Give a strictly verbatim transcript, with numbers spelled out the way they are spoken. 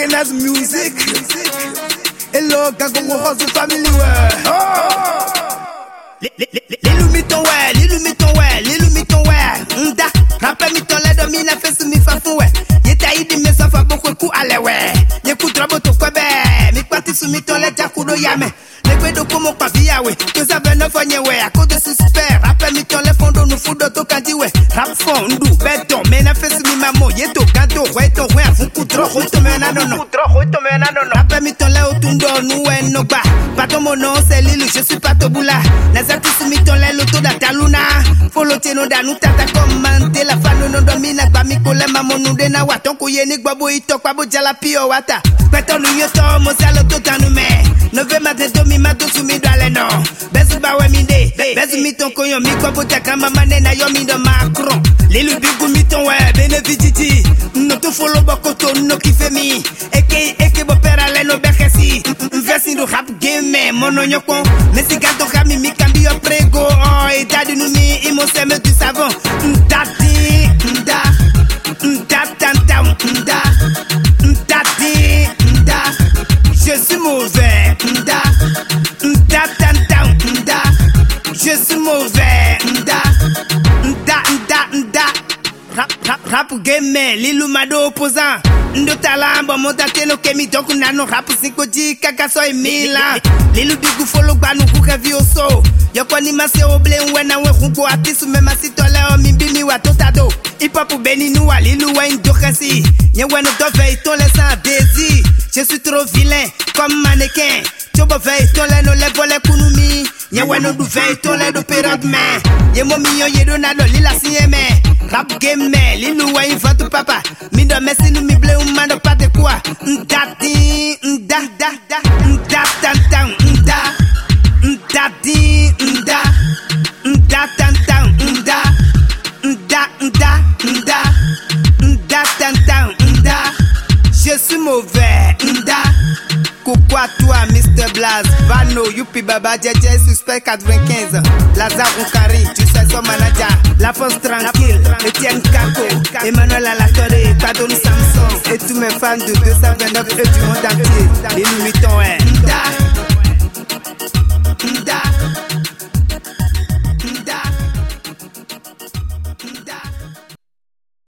Kenas Music. Hello, Gagongo House Family, ouais. L'illumiton, ouais, l'illumiton, ouais, l'illumiton, ouais. Nda, rappel miton, la domine, fait sous mi fafou, ouais. Yeta idi, mais ça fait beaucoup de coups, allez, ouais. Y'écoute, rabo, to kwebe. Mi parti sous miton, la jakudo, yame. Les pédos comme au pavia, ouais. Que ça veut ne fagner, ouais. À cause de suspect, rappel miton, les fondos, nous foudons, to kandi, ouais. Rap fondou, béton, mais n'a fait sous mi maman, yeto, gado, ouais, to, ouais, vous coup trop, ouais, to, mais non, non. Rappel miton, la otundo, nous, ouais, no, ba. Pas ton mon nom, c'est Lilou, je suis pas Toboula. Nazaki sous miton, la loto, da taluna. Follow teno, da nous, tata, commenter, la fan, no, domina, ba, mi, kole, maman, nous, de na, waton, kouye, nik, babo, ito, kwabo, jalapio, wata. Péton, nous, yoto, mo, saloto, tanou, mais. Nove matin, domi, mato, soumi, doale, non. Besu, ba, ouais, minde. Besu, miton, koyon, mi, kwabo, takama, mane, na, yo, mi, do, Macron. Lilou, bigou, miton, ouais, bénéficie. No, to, follow, bakoto, no, kife, mi. Eke, eke, bo, pera, le, no, bekesi. Versi, do, rap, game, mono, nyoko. Nesi, gato, kami, mi, cambio, prego. Oh, et tadi, nou, mi, imo, seme, du savon. Ndati, nda. Ndatanta, nda. Ndati, nda. Je suis mauvais, nda. Ndatanta, nda. Je suis mauvais, nda. Nda, nda, nda. Rap, rap, rap game, Lilou Mado opposant. Ndo talambo, montate no kemi donc nano rap cinco di kakaso e mila. Lilou bigu follow banu kuka vioso. Yoko ni mase oble wena we kungo atisu me masito leo mimbimi wa totado. Hip hop beni noua Lilou wa indokasi. Nye weno do veille ton les sans désir. Je suis trop vilain comme mannequin. Chobo veille ton les no le vole kunumi. Nye weno du veille ton les do perant men. Ye mo miyo ye do nado lila sieme. Rap game man, Lilou wa invente papa. Mindo messi nou mi ble ou mando pas de quoi. Ndati, nda, da, da, nda, tan, tan, nda. Ndati, nda, nda, tan, tan, nda. Nda, nda, nda. Nda, tan, tan, nda. Je suis mauvais, nda. Coucou à toi, mister Blaz, Vano, Youpi Baba, J J, Suspect quatre-vingt-quinze, Lazare Oukari, tu sais son manager, La Force Tranquille, Etienne Kako, Emmanuel Alatore, Pardon Samson, et tous mes fans de deux cent vingt-neuf et du monde entier, les limitons, hein.